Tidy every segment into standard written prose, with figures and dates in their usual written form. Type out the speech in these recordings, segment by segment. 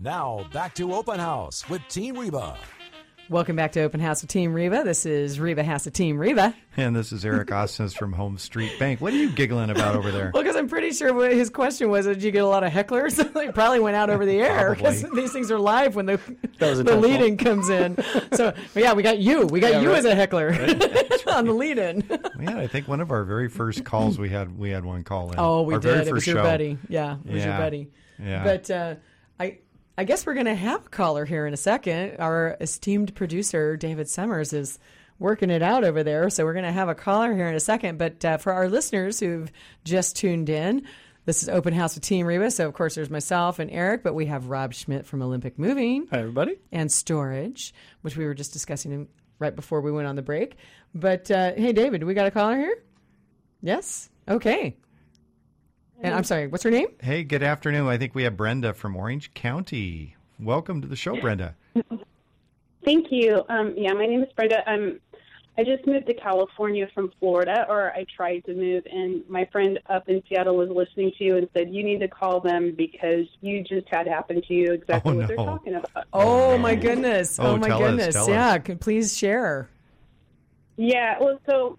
Now, back to Open House with Team Reba. Welcome back to Open House with Team Reba. This is Reba Has a Team Reba. And this is Eric Osnes from Home Street Bank. What are you giggling about over there? Well, because I'm pretty sure what his question was, did you get a lot of hecklers? They probably went out over the air because these things are live when the lead-in comes in. So, yeah, we got you. We got you as a heckler on the lead-in. Yeah, I think one of our very first calls we had one call in. Oh, we our did. Very It was first your show. buddy. Yeah, it was your buddy. Yeah. But I guess we're going to have a caller here in a second. Our esteemed producer, David Summers, is working it out over there. So we're going to have a caller here in a second. But for our listeners who've just tuned in, this is Open House with Team Reba. So, of course, there's myself and Eric, but we have Rob Schmidt from Olympic Moving. Hi, everybody. And Storage, which we were just discussing right before we went on the break. But, hey, David, do we got a caller here? Yes? Okay. And I'm sorry, what's her name? Hey, good afternoon. I think we have Brenda from Orange County. Welcome to the show, Brenda. Thank you. Yeah, my name is Brenda. I just moved to California from Florida, or I tried to move, and my friend up in Seattle was listening to you and said, you need to call them because you just had happened to you exactly what they're talking about. Oh, my goodness. Oh, my goodness. Tell us. Please share. Yeah, well, so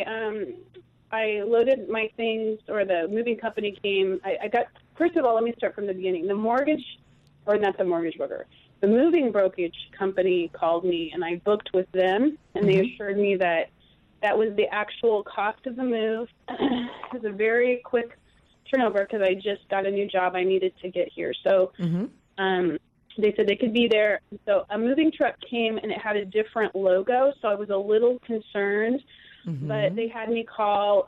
I loaded my things, or the moving company came. I got, first of all, let me start from the beginning. The moving brokerage company called me, and I booked with them, and they assured me that that was the actual cost of the move. It was a very quick turnover because I just got a new job. I needed to get here. So they said they could be there. So a moving truck came, and it had a different logo, so I was a little concerned. But they had me call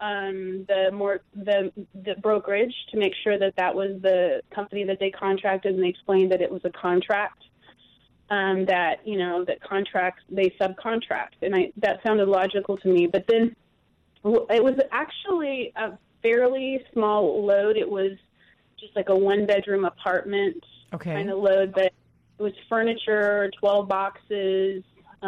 the brokerage to make sure that that was the company that they contracted, and they explained that it was a contract, that contracts, they subcontract. And that sounded logical to me. But then it was actually a fairly small load. It was just like a one-bedroom apartment kind of load, but it was furniture, 12 boxes,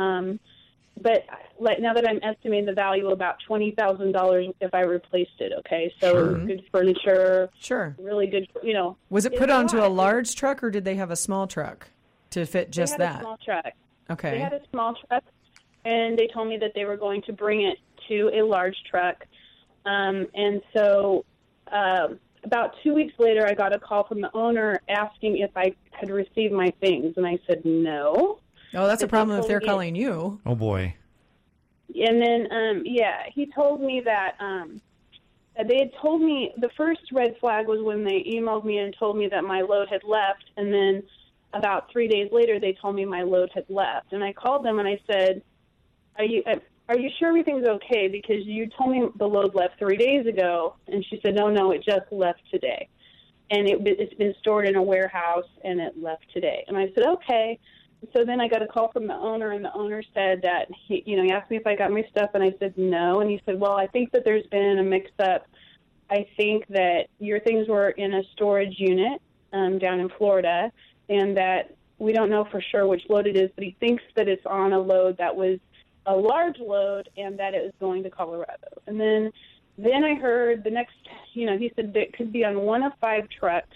but now that I'm estimating the value, about $20,000 if I replaced it. Okay, so good furniture, really good. Was it put onto a large truck, or did they have a small truck to fit just they had that? A small truck. Okay, they had a small truck, and they told me that they were going to bring it to a large truck. And so about 2 weeks later, I got a call from the owner asking if I had received my things, and I said no. Oh, that's a problem if they're calling you. Oh, boy. And then, he told me that they had told me the first red flag was when they emailed me and told me that my load had left. And then about 3 days later, they told me my load had left. And I called them and I said, are you sure everything's okay? Because you told me the load left 3 days ago. And she said, no, it just left today. And it's been stored in a warehouse, and it left today. And I said, okay. So then I got a call from the owner, and the owner said that he asked me if I got my stuff, and I said no. And he said, well, I think that there's been a mix-up. I think that your things were in a storage unit down in Florida, and that we don't know for sure which load it is, but he thinks that it's on a load that was a large load and that it was going to Colorado. And then I heard the next, he said that it could be on one of 5 trucks.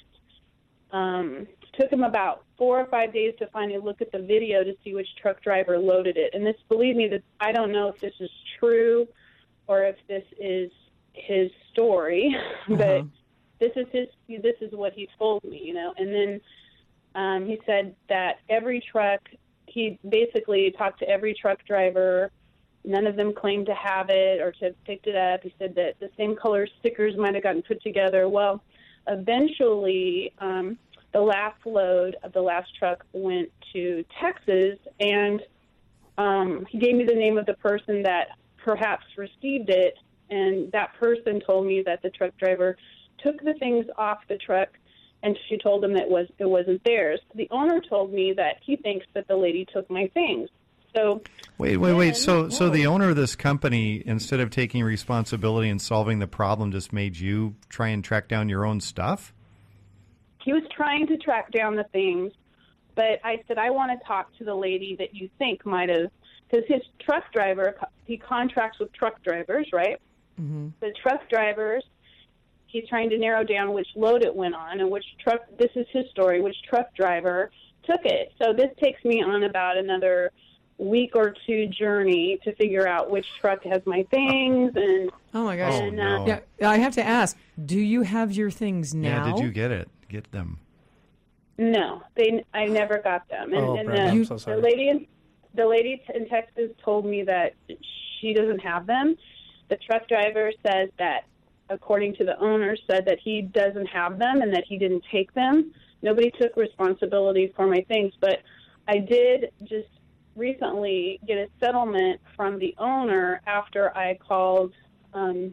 Took him about 4 or 5 days to finally look at the video to see which truck driver loaded it. And this, believe me, that I don't know if this is true or if this is his story, but this is what he told me, And then he said that every truck, he basically talked to every truck driver. None of them claimed to have it or to have picked it up. He said that the same color stickers might have gotten put together. Well, eventually, the last load of the last truck went to Texas, and he gave me the name of the person that perhaps received it, and that person told me that the truck driver took the things off the truck, and she told him that it wasn't theirs. The owner told me that he thinks that the lady took my things. So wait. So the owner of this company, instead of taking responsibility and solving the problem, just made you try and track down your own stuff? He was trying to track down the things, but I said, I want to talk to the lady that you think might have, because his truck driver, he contracts with truck drivers, right? The truck drivers he's trying to narrow down which load it went on and which truck. This is his story. Which truck driver took it? So this takes me on about another week or two journey to figure out which truck has my things. And oh my gosh! Oh, no. Yeah, I have to ask: do you have your things now? Yeah, did you get them? No, I never got them. And Brenda, I'm so sorry. The lady in Texas told me that she doesn't have them. The truck driver says that, according to the owner, said that he doesn't have them and that he didn't take them. Nobody took responsibility for my things, but I did just recently get a settlement from the owner after I called the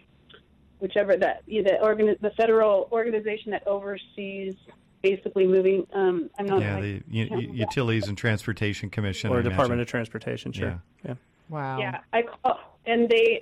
federal organization that oversees basically moving. The Utilities and Transportation Commission, or I Department imagine. of Transportation. Sure. Yeah. Wow. Yeah, I call, and they,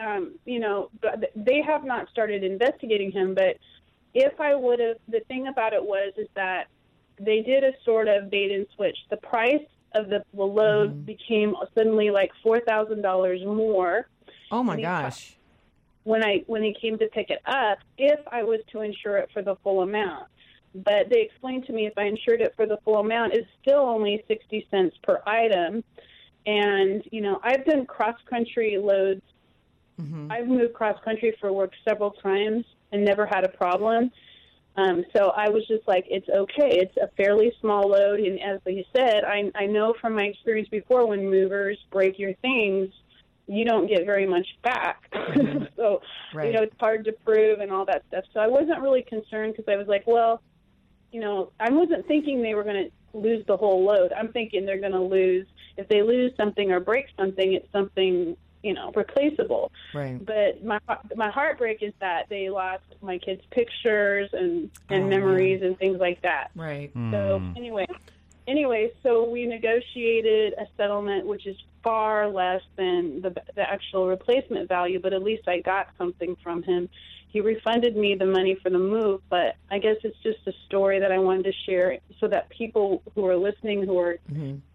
they have not started investigating him. But if I would have, the thing about it is that they did a sort of bait and switch. The price of the load became suddenly like $4,000 more. Oh my gosh! When he came to pick it up, if I was to insure it for the full amount. But they explained to me if I insured it for the full amount, it's still only 60 cents per item. And, I've done cross-country loads. I've moved cross-country for work several times and never had a problem. So I was just like, it's okay. It's a fairly small load. And as you said, I know from my experience before, when movers break your things, you don't get very much back. So, right. It's hard to prove and all that stuff. So I wasn't really concerned because I was like, well, I wasn't thinking they were going to lose the whole load. I'm thinking they're going to lose, if they lose something or break something, it's something, replaceable. Right. But my heartbreak is that they lost my kids' pictures and memories and things like that. Right. So anyway, so we negotiated a settlement which is far less than the actual replacement value, but at least I got something from him. He refunded me the money for the move, but I guess it's just a story that I wanted to share so that people who are listening, who are,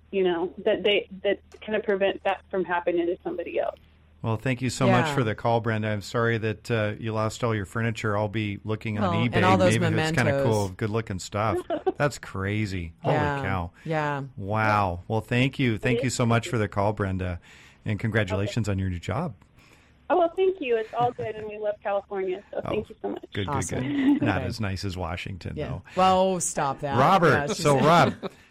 that kind of prevent that from happening to somebody else. Well, thank you so much for the call, Brenda. I'm sorry that you lost all your furniture. I'll be looking on eBay. And all those Maybe it's kind of mementos. cool, good-looking stuff. That's crazy. Holy cow. Yeah. Wow. Well, thank you. Thank you so much for the call, Brenda, and congratulations on your new job. Oh, well, thank you. It's all good, and we love California, so thank you so much. Good, Awesome. good. Not Okay. as nice as Washington, Yeah. though. Well, stop that. Robert, Yeah, she's- so Rob,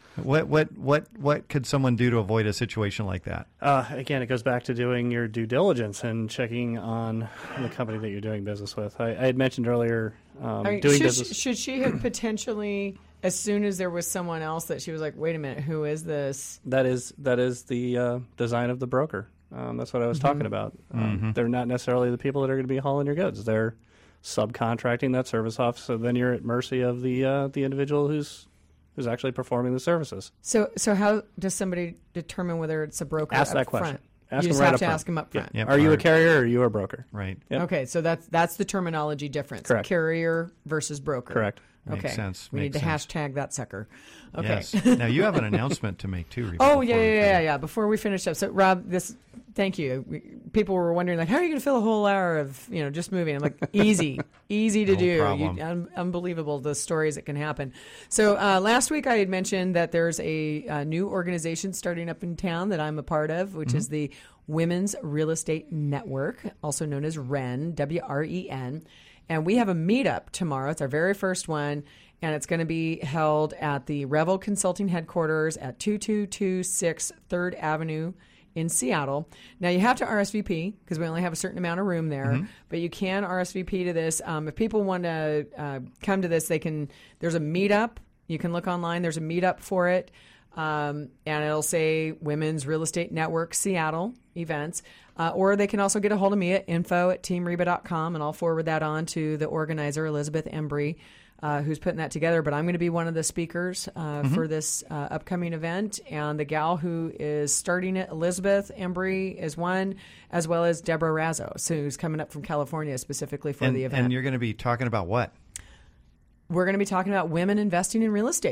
what could someone do to avoid a situation like that? Again, it goes back to doing your due diligence and checking on the company that you're doing business with. I had mentioned earlier doing business. Should she have potentially, as soon as there was someone else that she was like, wait a minute, who is this? That is the design of the broker. That's what I was talking about. They're not necessarily the people that are going to be hauling your goods. They're subcontracting that service off, so then you're at mercy of the individual who's actually performing the services. So how does somebody determine whether it's a broker Ask up that question. front? Ask You them just right have up to front. ask them up front. Yep, Are you a hard. carrier or are you a broker? Right. Yep. Okay, so that's the terminology difference. Correct. Carrier versus broker. Correct. Makes Okay. sense. We need to Makes sense. hashtag that sucker. Okay. Yes. Now, you have an announcement to make, too, Reba, Oh, before yeah, we yeah. finish. Before we finish up. So, Rob, thank you. People were wondering, like, how are you going to fill a whole hour of, just moving? I'm like, easy to No do. problem. Unbelievable, the stories that can happen. So, last week I had mentioned that there's a new organization starting up in town that I'm a part of, which is the Women's Real Estate Network, also known as WREN, WREN. And we have a meetup tomorrow. It's our very first one. And it's going to be held at the Revel Consulting headquarters at 2226 3rd Avenue in Seattle. Now, you have to RSVP because we only have a certain amount of room there, but you can RSVP to this. If people want to come to this, there's a meetup. You can look online. There's a meetup for it. And it'll say Women's Real Estate Network Seattle events. Or they can also get a hold of me at info@teamreba.com, and I'll forward that on to the organizer, Elizabeth Embry, who's putting that together. But I'm going to be one of the speakers for this upcoming event. And the gal who is starting it, Elizabeth Embry, is one, as well as Deborah Razzo, who's coming up from California specifically for the event. And you're going to be talking about what? We're going to be talking about women investing in real estate.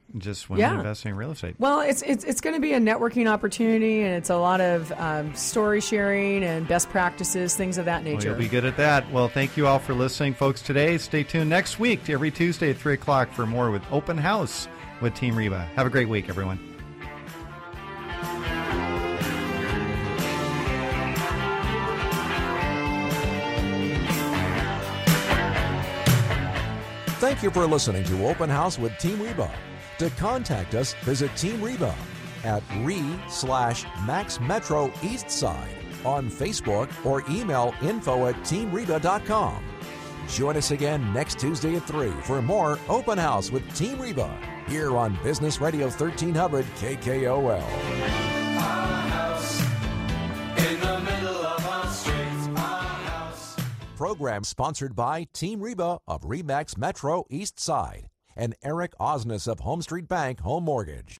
just women investing in real estate. Well, it's going to be a networking opportunity, and it's a lot of story sharing and best practices, things of that nature. Well, you'll be good at that. Well, thank you all for listening, folks, today. Stay tuned next week, every Tuesday at 3 o'clock for more with Open House with Team Reba. Have a great week, everyone. Thank you for listening to Open House with Team Reba. To contact us, visit Team Reba at re/Max Metro East Side on Facebook or email info@teamreba.com. Join us again next Tuesday at 3 for more Open House with Team Reba here on Business Radio 1300 KKOL. Program sponsored by Team Reba of RE/MAX Metro East Side and Eric Osnes of Home Street Bank Home Mortgage.